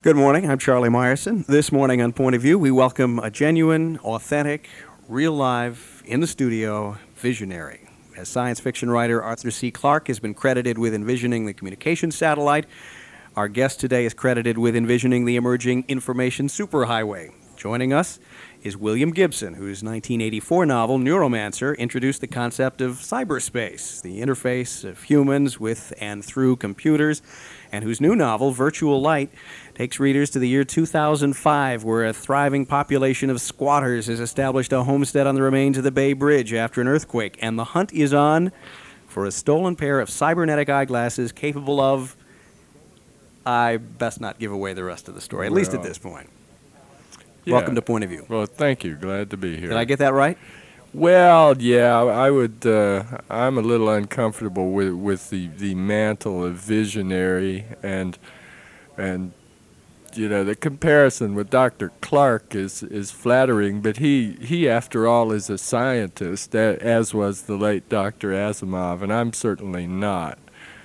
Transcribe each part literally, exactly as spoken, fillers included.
Good morning. I'm Charlie Meyerson. This morning on Point of View, we welcome a genuine, authentic, real live, in the studio visionary. As science fiction writer Arthur C. Clarke has been credited with envisioning the communications satellite, our guest today is credited with envisioning the emerging information superhighway. Joining us is William Gibson, whose nineteen eighty-four novel, Neuromancer, introduced the concept of cyberspace, the interface of humans with and through computers, and whose new novel, Virtual Light, takes readers to the year two thousand five, where a thriving population of squatters has established a homestead on the remains of the Bay Bridge after an earthquake, and the hunt is on for a stolen pair of cybernetic eyeglasses capable of... I best not give away the rest of the story, at least at this point. Yeah. Welcome to Point of View. Well, thank you. Glad to be here. Did I get that right? Well, yeah, I would. Uh, I'm a little uncomfortable with with the, the mantle of visionary, and and you know the comparison with Doctor Clarke is is flattering, but he he after all is a scientist, as was the late Doctor Asimov, and I'm certainly not.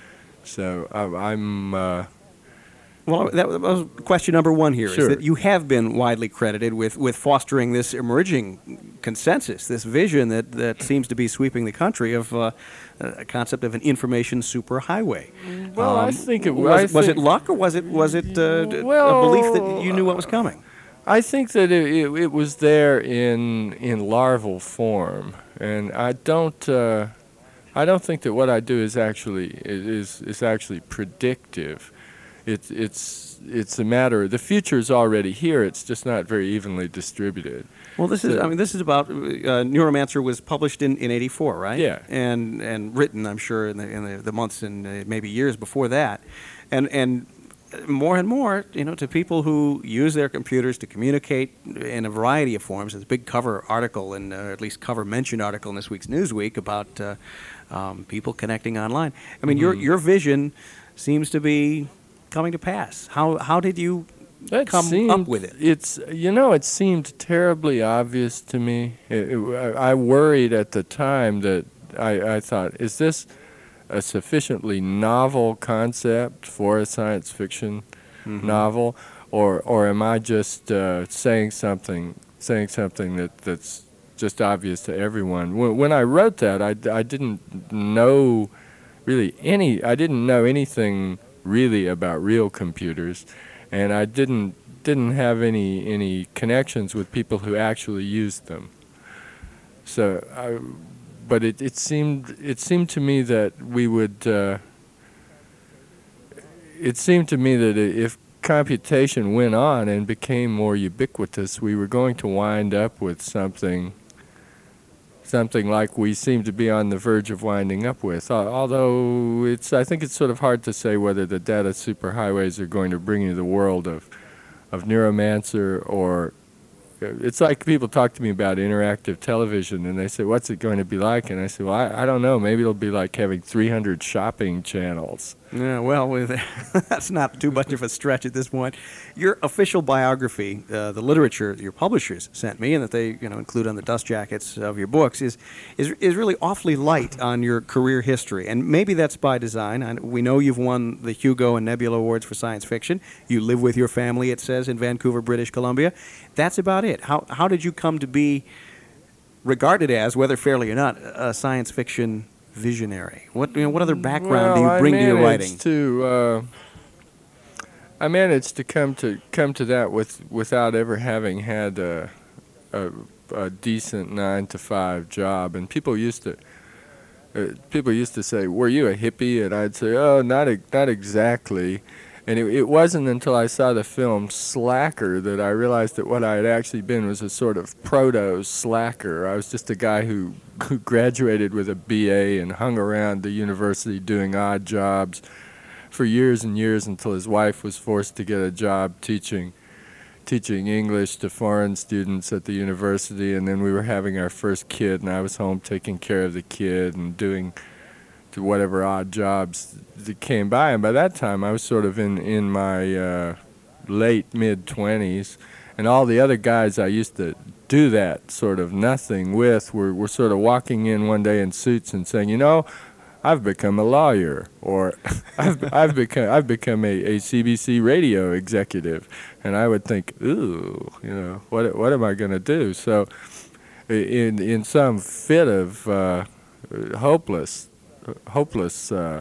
So I, I'm. Uh, Well, that was question number one here, Sure. is that you have been widely credited with, with fostering this emerging consensus, this vision that, that seems to be sweeping the country of uh, a concept of an information superhighway. well, I Um, think it was, I it- was it think- luck, or was it was it uh, d- Well, a belief that you knew what was coming? I think that it, it, it was there in in larval form, and I don't uh, I don't think that what I do is actually is is actually predictive. It's it's it's a matter. The future is already here. It's just not very evenly distributed. Well, this is, So- I mean, this is about, uh, Neuromancer was published in, in eighty-four, right? Yeah. And and written, I'm sure, in the, in the, the months and uh, maybe years before that. And, and more and more, you know, to people who use their computers to communicate in a variety of forms. There's a big cover article, and uh, at least cover mentioned article in this week's Newsweek about uh, um, people connecting online. I mean, your, Mhm. your vision seems to be coming to pass. How, how did you That come seemed, up with it? It's you know it seemed terribly obvious to me. It, it, I I worried at the time that I, I thought, is this a sufficiently novel concept for a science fiction Mhm. novel, or or am I just uh, saying something saying something that, that's just obvious to everyone? When, when I wrote that, I, I didn't know really any. I didn't know anything really about real computers, and I didn't didn't have any any connections with people who actually used them. So, I, but it, it seemed it seemed to me that we would. Uh, it seemed to me that i- if computation went on and became more ubiquitous, we were going to wind up with something. Something like we seem to be on the verge of winding up with. Al- Although it's, I think it's sort of hard to say whether the data superhighways are going to bring you the world of, of Neuromancer, or it's like people talk to me about interactive television and they say, "What's it going to be like?" And I say, "Well, I, I don't know. Maybe it'll be like having three hundred shopping channels." Yeah, well, with, that's not too much of a stretch at this point. Your official biography, uh, the literature that your publishers sent me, and that they, you know, include on the dust jackets of your books, is is is really awfully light on your career history, and maybe that's by design. I, we know you've won the Hugo and Nebula Awards for science fiction. You live with your family, it says, in Vancouver, British Columbia. That's about it. How how did you come to be regarded as, whether fairly or not, a science fiction visionary? What you know, what other background do Well, you bring I to your managed writing? To, uh, I managed to come to come to that with without ever having had a, a, a decent nine to five job. And people used to uh, people used to say, "Were you a hippie?" And I'd say, "Oh, not e- not exactly." And it, it wasn't until I saw the film Slacker that I realized that what I had actually been was a sort of proto-slacker. I was just a guy who, who graduated with a B A and hung around the university doing odd jobs for years and years until his wife was forced to get a job teaching teaching English to foreign students at the university, and then we were having our first kid, and I was home taking care of the kid and doing to whatever odd jobs that came by. And by that time, I was sort of in, in my uh, late mid-twenties, and all the other guys I used to do that sort of nothing with were, were sort of walking in one day in suits and saying, "You know, I've become a lawyer, or I've I've become I've become a, a C B C radio executive, and I would think, ooh, you know, what what am I going to do? So, in in some fit of uh, hopeless hopeless uh,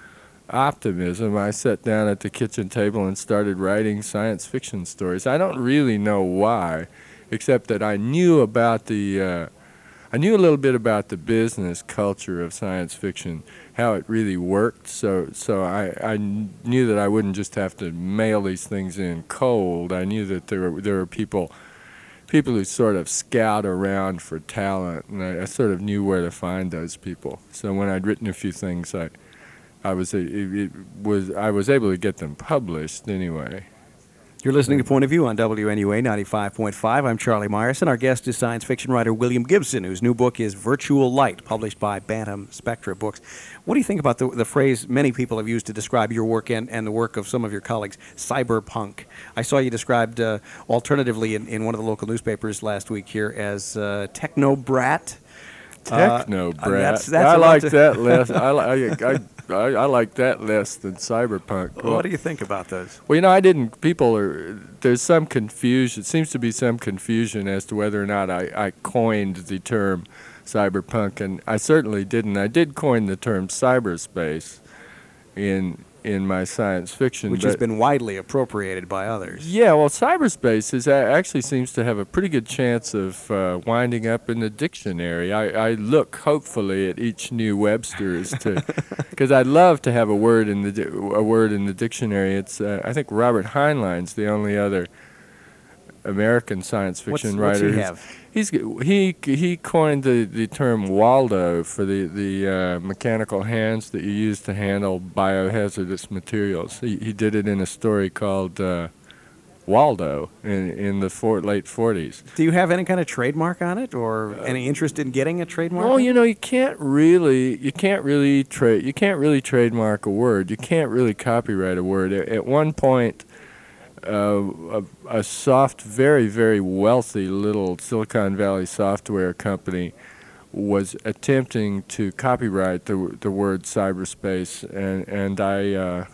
optimism, I sat down at the kitchen table and started writing science fiction stories. I don't really know why, except that I knew about the uh, I knew a little bit about the business culture of science fiction, how it really worked. So so I, I knew that I wouldn't just have to mail these things in cold. I knew that there were there were people people who sort of scout around for talent, and I, I sort of knew where to find those people. So when I'd written a few things, I I was it, it was I was able to get them published anyway. You're listening to Point of View on W N U A ninety-five point five. I'm Charlie Myerson. Our guest is science fiction writer William Gibson, whose new book is Virtual Light, published by Bantam Spectra Books. What do you think about the, the phrase many people have used to describe your work and, and the work of some of your colleagues, cyberpunk? I saw you described uh, alternatively in, in one of the local newspapers last week here as uh, techno-brat. Techno Uh, brat. that's- that's I a lot like to- that less. I, li- I, I, I, I like that less than cyberpunk. Well, What do you think about those? well, you know, I didn't. People are. There's some confusion. It seems to be some confusion as to whether or not I, I coined the term cyberpunk, and I certainly didn't. I did coin the term cyberspace in in my science fiction, Which but has been widely appropriated by others. yeah, well, cyberspace is a- actually seems to have a pretty good chance of uh, winding up in the dictionary. I, I look hopefully at each new Webster's to, because I'd love to have a word in the di- a word in the dictionary. It's uh, I think Robert Heinlein's the only other American science fiction What's, what's writer. he who's- have? He's he he coined the, the term Waldo for the the uh, mechanical hands that you use to handle biohazardous materials. He he did it in a story called uh, Waldo in in the for, late forties. Do you have any kind of trademark on it, or any interest in getting a trademark? Well, on it? you know, you can't really you can't really trade you can't really trademark a word. You can't really copyright a word. At, at one point. Uh, a, a soft, very, very wealthy little Silicon Valley software company was attempting to copyright the the word cyberspace, and and I uh,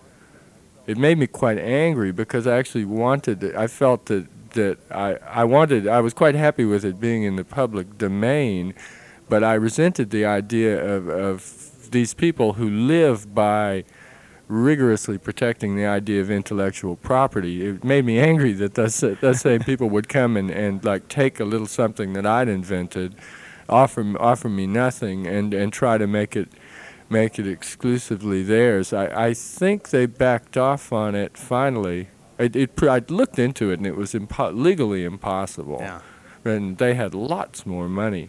it made me quite angry because I actually wanted it. I felt that that I I wanted I was quite happy with it being in the public domain, but I resented the idea of of these people who live by rigorously protecting the idea of intellectual property. It made me angry that those, those same people would come and, and like take a little something that I'd invented, offer offer me nothing, and, and try to make it make it exclusively theirs. I, I think they backed off on it finally. It, it I looked into it and it was impo- legally impossible. Yeah. And they had lots more money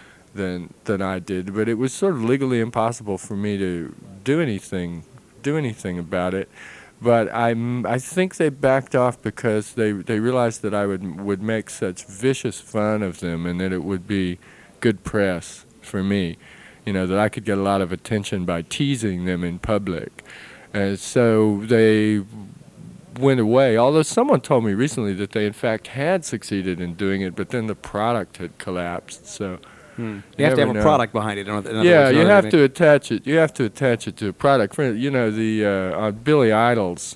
than than I did, but it was sort of legally impossible for me to do anything do anything about it. But I I think they backed off because they they realized that I would would make such vicious fun of them, and that it would be good press for me, you know, that I could get a lot of attention by teasing them in public. And so they went away, although someone told me recently that they in fact had succeeded in doing it, but then the product had collapsed. So Hmm. You have to never have a know. product behind it. In other, in other yeah, words, you other have than- to attach it. You have to attach it to a product. For you know, the uh, on Billy Idol's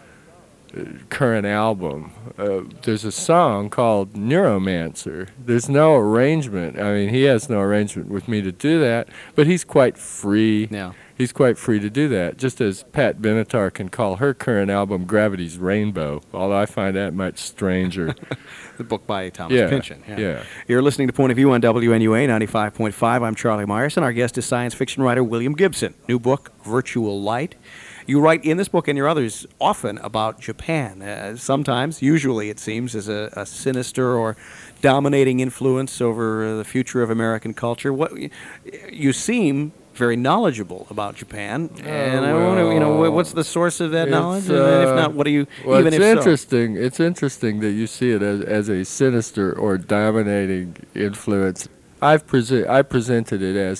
uh, current album, uh, there's a song called Neuromancer. There's no arrangement. I mean, he has no arrangement with me to do that, but he's quite free. Yeah. He's quite free to do that, just as Pat Benatar can call her current album Gravity's Rainbow, although I find that much stranger. The book by Thomas Yeah, Pynchon. yeah. You're listening to Point of View on W N U A ninety-five point five. I'm Charlie Myerson. Our guest is science fiction writer William Gibson. New book, Virtual Light. You write in this book and your others often about Japan. Uh, sometimes, usually it seems, as a, a sinister or dominating influence over uh, the future of American culture. What you seem very knowledgeable about Japan, and I want to, you know, wh- what's the source of that It's, knowledge? And then if uh, not, what do you, Well, even it's if so? interesting. It's interesting that you see it as, as a sinister or dominating influence. I've prese- I presented it as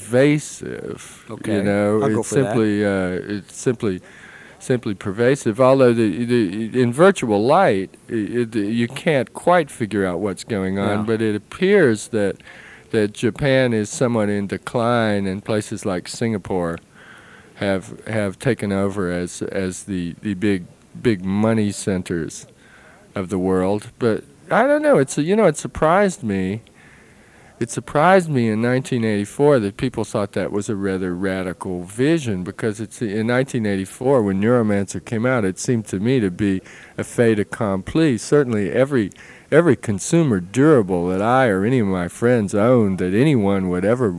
pervasive. Okay, You know, I'll go it's for that. simply uh, it's simply simply pervasive. Although the, the in virtual light, it, it, you can't quite figure out what's going on, Yeah. but it appears that that Japan is somewhat in decline, and places like Singapore have have taken over as as the, the big big money centers of the world. But I don't know. It's a, you know it surprised me. It surprised me in nineteen eighty-four that people thought that was a rather radical vision, because it's in nineteen eighty-four when Neuromancer came out, it seemed to me to be a fait accompli. Certainly every every consumer durable that I or any of my friends owned that anyone would ever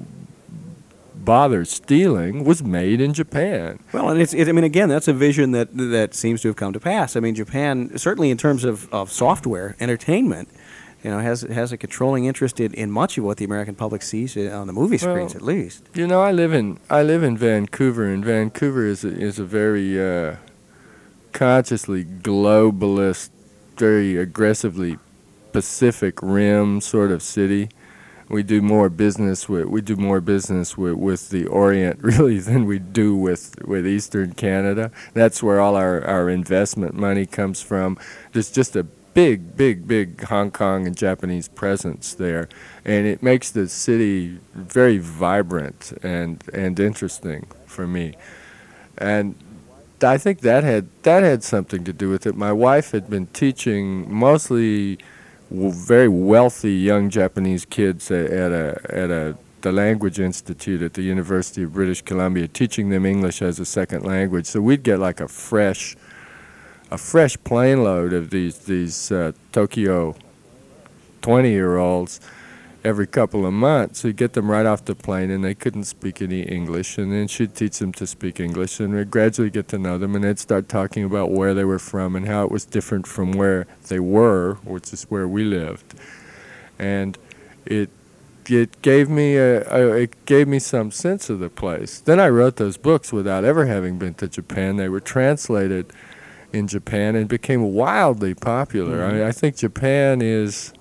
bother stealing was made in Japan. Well, and it's, it, I mean, again, that's a vision that that seems to have come to pass. I mean, Japan, certainly in terms of, of software, entertainment, you know, has has a controlling interest in, in much of what the American public sees on the movie screens, Well, at least. You know, I live in I live in Vancouver, and Vancouver is a, is a very uh, consciously globalist, very aggressively Pacific Rim sort of city. We do more business with we do more business with, with the Orient really than we do with, with Eastern Canada. That's where all our, our investment money comes from. There's just a big, big, big Hong Kong and Japanese presence there, and it makes the city very vibrant and and interesting for me. And I think that had that had something to do with it. My wife had been teaching mostly w- very wealthy young Japanese kids a- at a at a the Language Institute at the University of British Columbia, teaching them English as a second language. So we'd get like a fresh a fresh plane load of these these uh, Tokyo twenty-year-olds every couple of months. We'd get them right off the plane, and they couldn't speak any English, and then she'd teach them to speak English, and we'd gradually get to know them, and they'd start talking about where they were from and how it was different from where they were, which is where we lived. And it it gave me a, a it gave me some sense of the place. Then I wrote those books without ever having been to Japan. They were translated in Japan and became wildly popular. Mm-hmm. I mean, I think Japan is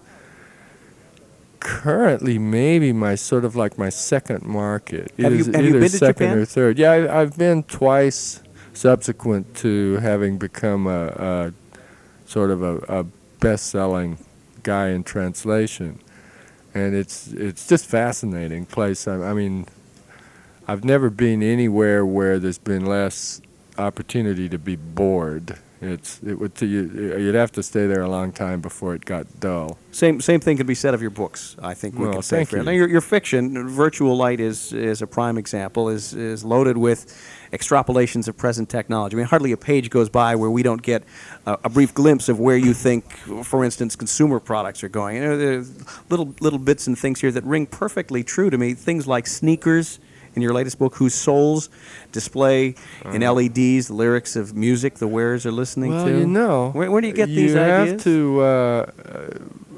currently maybe my sort of like my second market. Have you, Either- have you either been to second Japan? or third. Yeah, I, I've been twice subsequent to having become a, a sort of a, a best-selling guy in translation, and it's it's just fascinating place. I, I mean, I've never been anywhere where there's been less opportunity to be bored. It's it would you, you'd have to stay there a long time before it got dull. Same same thing could be said of your books, I think we Well, could say. thank For you. Now, your, your fiction, Virtual Light, is is a prime example, is is loaded with extrapolations of present technology. I mean, hardly a page goes by where we don't get a, a brief glimpse of where you think, for instance, consumer products are going. You know, there's little little bits and things here that ring perfectly true to me. Things like sneakers in your latest book, whose souls display in L E Ds the lyrics of music the wearers are listening Well, to. you know, Where, where do you get you these have ideas? to. Uh, uh,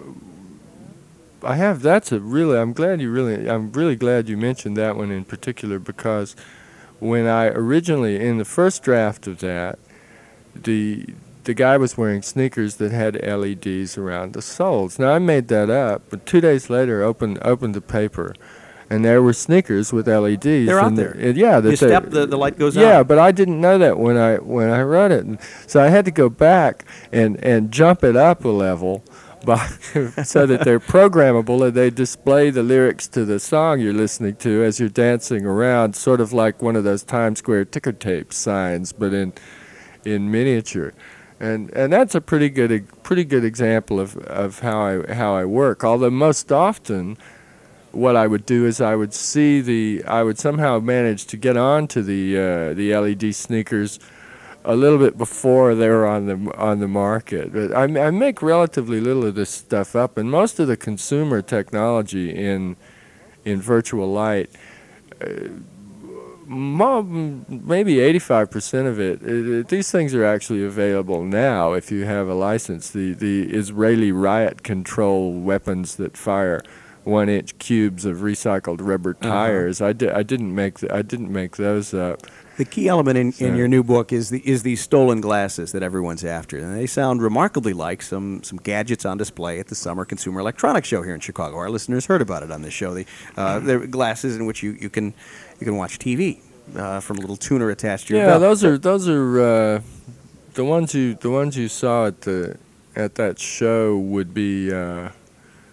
I have. That's a really. I'm glad you really. I'm really glad you mentioned that one in particular, because when I originally in the first draft of that, the the guy was wearing sneakers that had L E Ds around the soles. Now I made that up, but two days later, opened opened the paper, and there were sneakers with L E Ds. They're out and there. it- yeah, that You they- step, the, the light goes yeah, out. but I didn't know that when I when I wrote it, and so I had to go back and, and jump it up a level, by so that they're programmable and they display the lyrics to the song you're listening to as you're dancing around, sort of like one of those Times Square ticker tape signs, but in in miniature. And and that's a pretty good pretty good example of, of how I how I work. Although most often, what I would do is I would see the I would somehow manage to get onto the uh, the L E D sneakers a little bit before they were on the on the market. But I, I make relatively little of this stuff up, and most of the consumer technology in in Virtual Light, uh, mo- maybe eighty-five percent of it, it, it, these things are actually available now if you have a license. The the Israeli riot control weapons that fire one-inch cubes of recycled rubber tires. Uh-huh. I, di- I didn't make th- I didn't make those up. The key element in, So- in your new book is the is these stolen glasses that everyone's after, and they sound remarkably like some some gadgets on display at the Summer Consumer Electronics Show here in Chicago. Our listeners heard about it on this show. The uh, they're glasses in which you, you can you can watch T V uh, from a little tuner attached to your Yeah, belt. those are those are uh, the ones you the ones you saw at the at that show would be uh,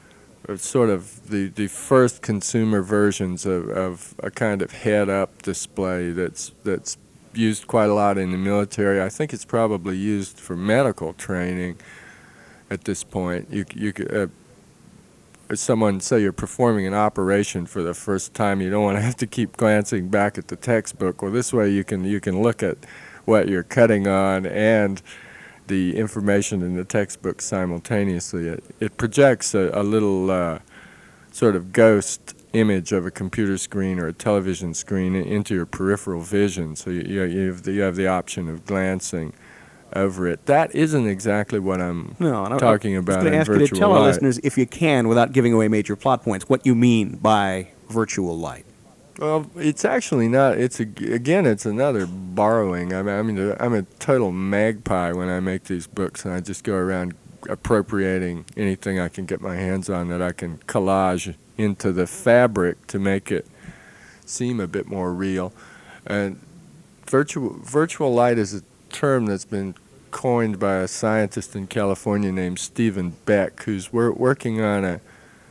uh, sort of the, the first consumer versions of, of a kind of head-up display that's that's used quite a lot in the military. I think it's probably used for medical training at this point. You you could, uh, if someone, say you're performing an operation for the first time, you don't want to have to keep glancing back at the textbook. Well, this way you can you can look at what you're cutting on and the information in the textbook simultaneously. It, it projects a, a little uh, sort of ghost image of a computer screen or a television screen into your peripheral vision, so you, you, you, have, the, you have the option of glancing over it. That isn't exactly what I'm No, and I- talking I was about going to in ask you to virtual tell our light. listeners, if you can, without giving away major plot points, what you mean by virtual light. Well, it's actually not. It's a, again, it's another borrowing. I mean, I mean, I'm a total magpie when I make these books, and I just go around appropriating anything I can get my hands on that I can collage into the fabric to make it seem a bit more real. And virtual virtual light is a term that's been coined by a scientist in California named Stephen Beck, who's wor- working on a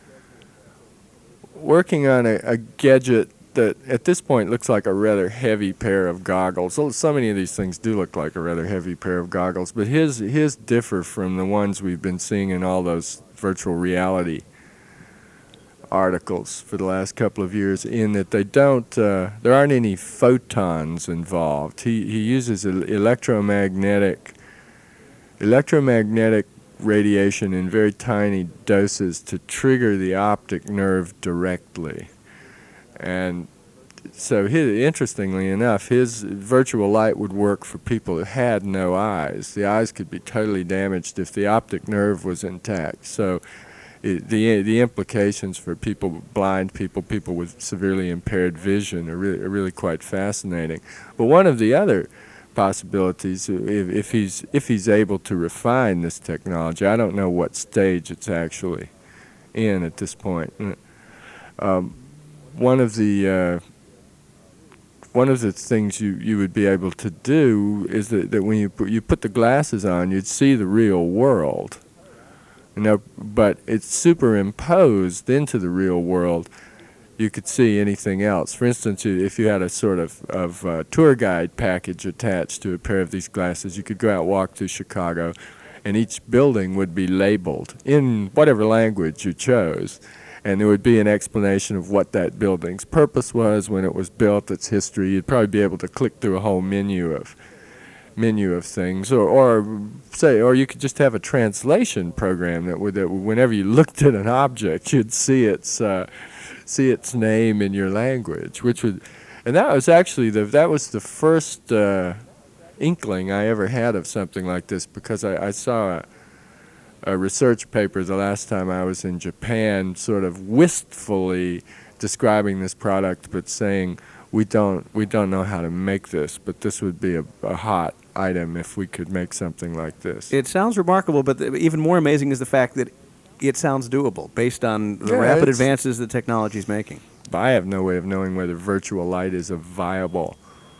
working on a, a gadget that at this point looks like a rather heavy pair of goggles. So, so many of these things do look like a rather heavy pair of goggles, but his his differ from the ones we've been seeing in all those virtual reality articles for the last couple of years, in that they don't uh, there aren't any photons involved. He he uses el- electromagnetic electromagnetic radiation in very tiny doses to trigger the optic nerve directly. And so, his, interestingly enough, his virtual light would work for people who had no eyes. The eyes could be totally damaged if the optic nerve was intact. So, it, the the implications for people, blind people, people with severely impaired vision, are really, are really quite fascinating. But one of the other possibilities, if, if he's if he's able to refine this technology, I don't know what stage it's actually in at this point. Um, One of the uh, one of the things you, you would be able to do is that, that when you put, you put the glasses on, you'd see the real world. You know, but it's superimposed into the real world. You could see anything else. For instance, if you had a sort of, of uh, tour guide package attached to a pair of these glasses, you could go out and walk through Chicago, and each building would be labeled in whatever language you chose. And there would be an explanation of what that building's purpose was, when it was built, its history. You'd probably be able to click through a whole menu of menu of things, or, or say, or you could just have a translation program that would, that whenever you looked at an object, you'd see its uh, see its name in your language, which would, and that was actually the that was the first uh, inkling I ever had of something like this, because I, I saw a. a research paper the last time I was in Japan, sort of wistfully describing this product, but saying we don't we don't know how to make this, but this would be a, a hot item if we could make something like this. It sounds remarkable, but the, even more amazing is the fact that it sounds doable based on the Yeah, rapid it's- advances the technology is making. I have no way of knowing whether virtual light is a viable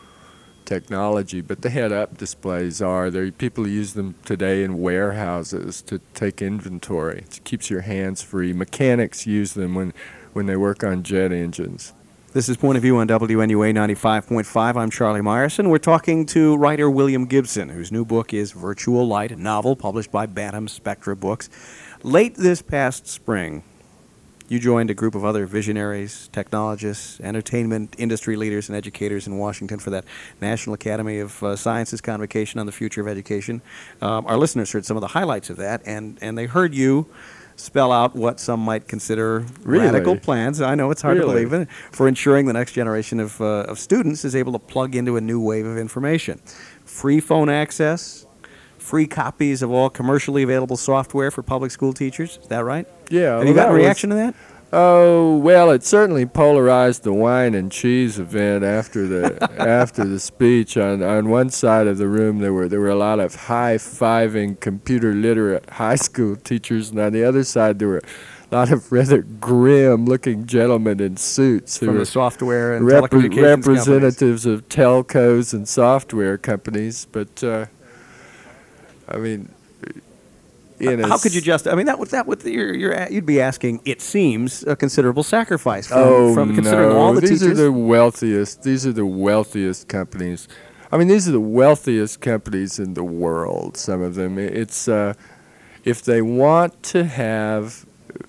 technology, but the head-up displays are. There, people use them today in warehouses to take inventory. It keeps your hands free. Mechanics use them when, when they work on jet engines. This is Point of View on W N U A ninety-five point five. I'm Charlie Myerson. We're talking to writer William Gibson, whose new book is Virtual Light, a novel published by Bantam Spectra Books. Late this past spring, you joined a group of other visionaries, technologists, entertainment industry leaders, and educators in Washington for that National Academy of uh, Sciences Convocation on the Future of Education. Um, our listeners heard some of the highlights of that, and, and they heard you spell out what some might consider Really? radical plans. I know it's hard Really? to believe it, for ensuring the next generation of, uh, of students is able to plug into a new wave of information. Free phone access, free copies of all commercially available software for public school teachers. Is that right? Yeah. Have you got a reaction to that? Oh, well, it certainly polarized the wine and cheese event after the after the speech. On on one side of the room, there were there were a lot of high-fiving computer literate high school teachers, and on the other side, there were a lot of rather grim-looking gentlemen in suits who From were the software and repre- telecommunications representatives of telcos and software companies. But uh, I mean, in a How could you s- just? I mean, that would that would you're, you're at- you'd be asking. It seems a considerable sacrifice from, oh from considering no, all the these teachers. are the wealthiest. These are the wealthiest companies. I mean, these are the wealthiest companies in the world. Some of them. It's uh, if they want to have,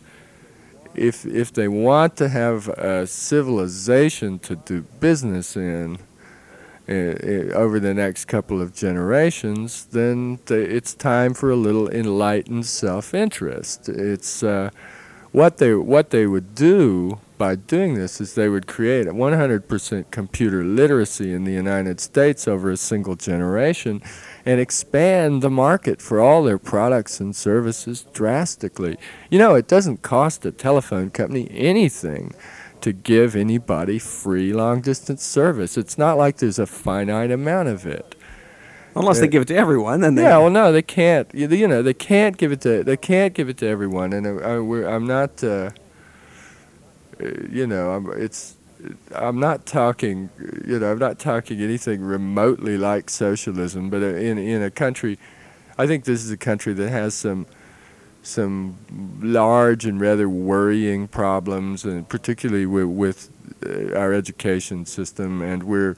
if if they want to have a civilization to do business in, uh, uh, over the next couple of generations, then th- it's time for a little enlightened self-interest. It's uh, what they what they would do by doing this is they would create a one hundred percent computer literacy in the United States over a single generation and expand the market for all their products and services drastically. You know, it doesn't cost a telephone company anything to give anybody free long-distance service. It's not like there's a finite amount of it. Unless they give it to everyone, then they. Yeah, well, no, they can't. You, you know, they can't give it to they can't give it to everyone. And uh, I, we're, I'm not, uh, uh, you know, I'm, it's I'm not talking, you know, I'm not talking anything remotely like socialism. But uh, in in a country, I think this is a country that has some some large and rather worrying problems, and particularly with, with uh, our education system, and we're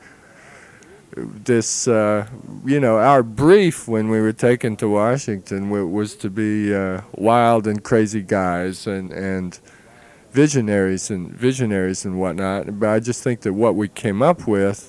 this, uh, you know, our brief when we were taken to Washington w- was to be uh, wild and crazy guys and, and visionaries and visionaries and whatnot. But I just think that what we came up with,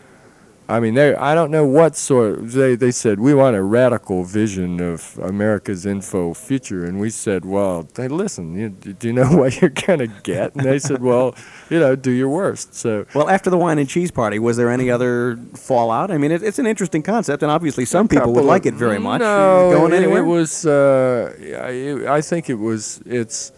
I mean, they, I don't know what sort of, they, they said, we want a radical vision of America's info future. And we said, well, hey, listen, you, do you know what you're going to get? And they said, well, you know, do your worst. So. Well, after the wine and cheese party, was there any other fallout? I mean, it, it's an interesting concept, and obviously some people would couple like of- it very much. No, Going it, anywhere? it was. Uh, I, I think it was. It's.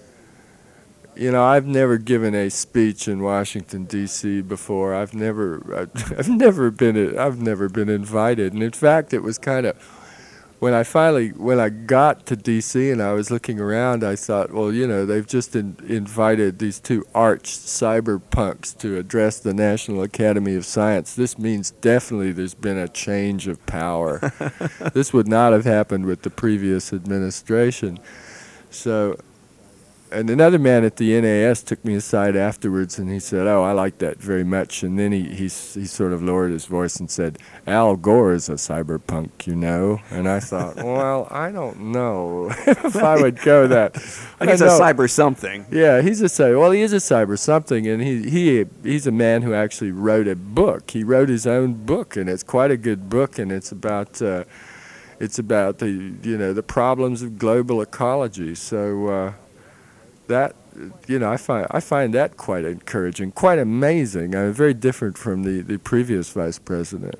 You know, I've never given a speech in Washington D C before. I've never. I've never been. I've never been invited. And in fact, it was kind of. When I finally, when I got to D C and I was looking around, I thought, well, you know, they've just in, invited these two arch cyberpunks to address the National Academy of Science. This means definitely there's been a change of power. This would not have happened with the previous administration. So, and another man at the N A S took me aside afterwards, and he said, "Oh, I like that very much." And then he he he sort of lowered his voice and said, "Al Gore is a cyberpunk, you know." And I thought, well, I don't know if I would go that. I guess I a know- cyber something. Yeah, he's a cyber. Well, he is a cyber something, and he he he's a man who actually wrote a book. He wrote his own book, and it's quite a good book, and it's about. Uh, it's about the you know the problems of global ecology. So. Uh, That, you know, I find I find that quite encouraging, quite amazing. Uh, very different from the, the previous vice president.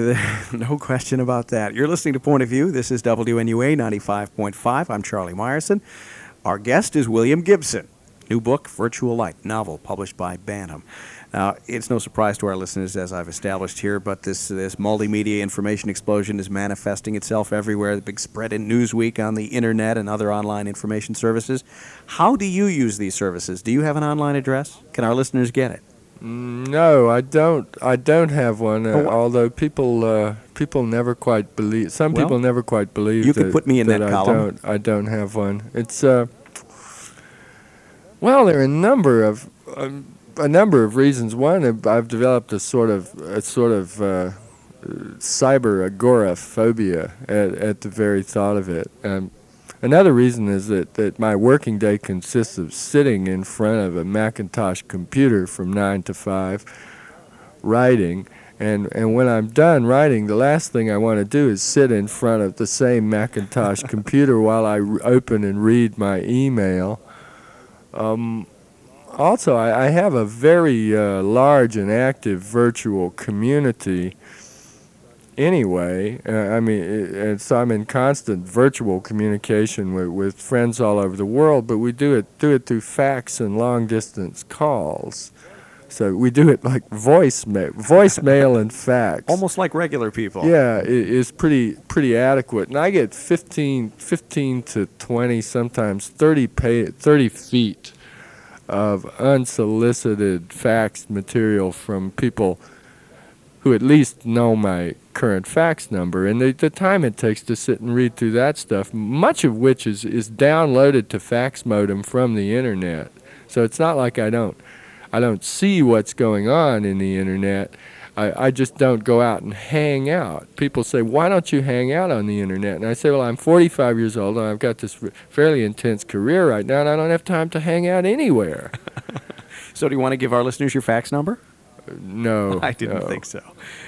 No question about that. You're listening to Point of View. This is W N U A ninety-five point five. I'm Charlie Myerson. Our guest is William Gibson. New book, Virtual Light, novel published by Bantam. Now, it's no surprise to our listeners, as I've established here, but this this multimedia information explosion is manifesting itself everywhere. The big spread in Newsweek on the internet and other online information services. How do you use these services? Do you have an online address? Can our listeners get it? Mm, No, I don't. I don't have one. Uh, Oh, wha- although people uh, people never quite believe. Some Well, people never quite believe. you could that, put me in that I column. Don't, I don't have one. It's uh. Well, there are a number of um, a number of reasons. One, I've developed a sort of a sort of uh, cyber agoraphobia at, at the very thought of it. Um, another reason is that, that my working day consists of sitting in front of a Macintosh computer from nine to five, writing. And, and when I'm done writing, the last thing I want to do is sit in front of the same Macintosh computer while I r- open and read my email. Um, also, I, I have a very uh, large and active virtual community anyway. Uh, I mean, it, and so I'm in constant virtual communication with, with friends all over the world, but we do it do it through fax and long-distance calls. So we do it like voicemail, voicemail and fax. Almost like regular people. Yeah, it is pretty pretty adequate, and I get fifteen, fifteen to twenty, sometimes thirty pa- thirty feet of unsolicited faxed material from people who at least know my current fax number, and the, the time it takes to sit and read through that stuff, much of which is, is downloaded to fax modem from the internet. So it's not like I don't I don't see what's going on in the internet. I, I just don't go out and hang out. People say, why don't you hang out on the internet? And I say, well, I'm forty-five years old, and I've got this fairly intense career right now, and I don't have time to hang out anywhere. So do you want to give our listeners your fax number? Uh, no. I didn't no. think so.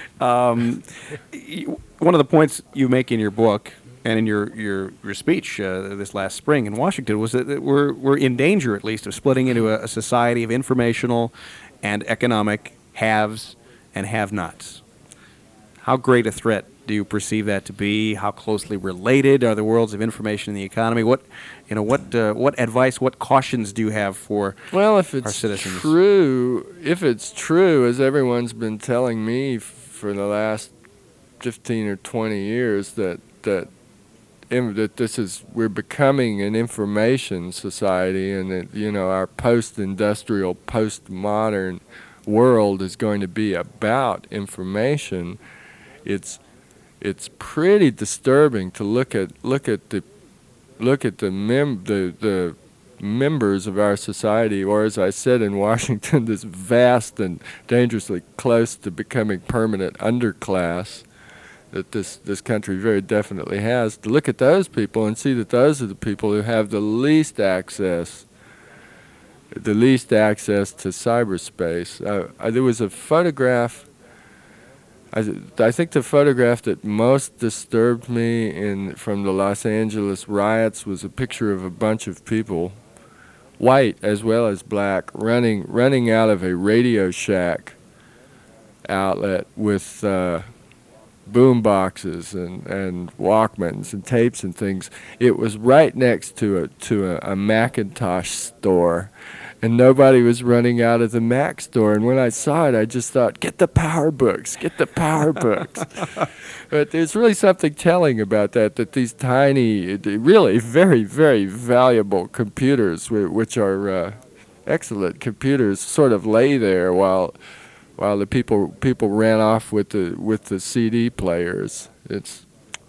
Um, one of the points you make in your book and in your, your, your speech uh, this last spring in Washington was that, that we're, we're in danger, at least, of splitting into a, a society of informational and economic haves and have-nots. How great a threat do you perceive that to be? How closely related are the worlds of information and the economy? What, you know, what, uh, what advice, what cautions do you have for well, if our it's citizens? true, if it's true, as everyone's been telling me f- for the last fifteen or twenty years, that that im- that this is we're becoming an information society, and that you know our post-industrial, post-modern world is going to be about information. It's it's pretty disturbing to look at look at the look at the mem the the members of our society, or as I said in Washington, this vast and dangerously close to becoming permanent underclass that this this country very definitely has. To look at those people and see that those are the people who have the least access the least access to cyberspace. Uh, I, there was a photograph, I, th- I think the photograph that most disturbed me in from the Los Angeles riots was a picture of a bunch of people, white as well as black, running running out of a Radio Shack outlet with uh, boom boxes and, and Walkmans and tapes and things. It was right next to a to a, a Macintosh store, and nobody was running out of the Mac store. And when I saw it, I just thought, get the power books, get the power books. But there's really something telling about that, that these tiny, really very, very valuable computers, wh- which are uh, excellent computers, sort of lay there while while the people people ran off with the with the C D players. It's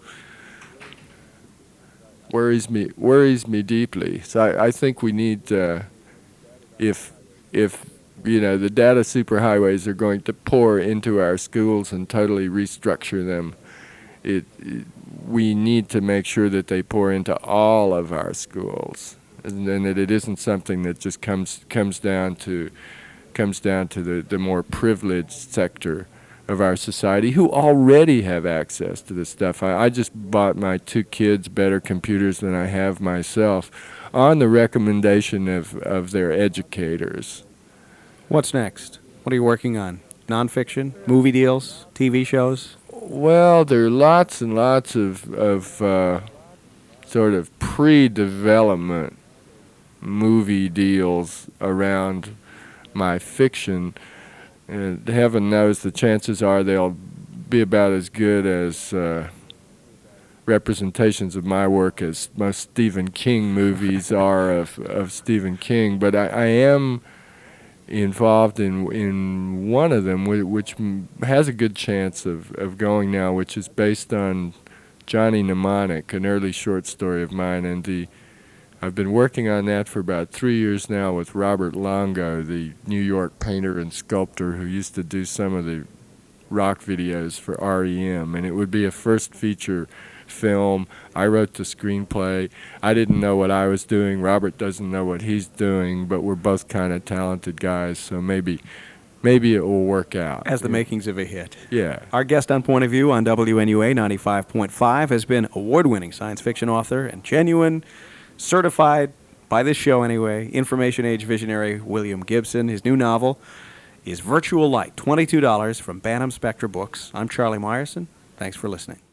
worries me worries me deeply. So I, I think we need uh, if if you know the data superhighways are going to pour into our schools and totally restructure them, it, it we need to make sure that they pour into all of our schools, and, and that it isn't something that just comes comes down to comes down to the, the more privileged sector of our society who already have access to this stuff. I, I just bought my two kids better computers than I have myself on the recommendation of, of their educators. What's next? What are you working on? Nonfiction? Movie deals? T V shows? Well, there are lots and lots of, of uh, sort of pre-development movie deals around my fiction, and heaven knows the chances are they'll be about as good as uh, representations of my work as most Stephen King movies are of, of Stephen King. But I, I am involved in in one of them, wh- which m- has a good chance of, of going now, which is based on Johnny Mnemonic, an early short story of mine, and the I've been working on that for about three years now with Robert Longo, the New York painter and sculptor who used to do some of the rock videos for R E M, and it would be a first feature film. I wrote the screenplay. I didn't know what I was doing. Robert doesn't know what he's doing, but we're both kind of talented guys, so maybe maybe it will work out. As the makings of a hit. Yeah. Our guest on Point of View on W N U A ninety-five point five has been award-winning science fiction author and genuine, certified, by this show anyway, information age visionary William Gibson. His new novel is Virtual Light, twenty-two dollars from Bantam Spectra Books. I'm Charlie Meyerson. Thanks for listening.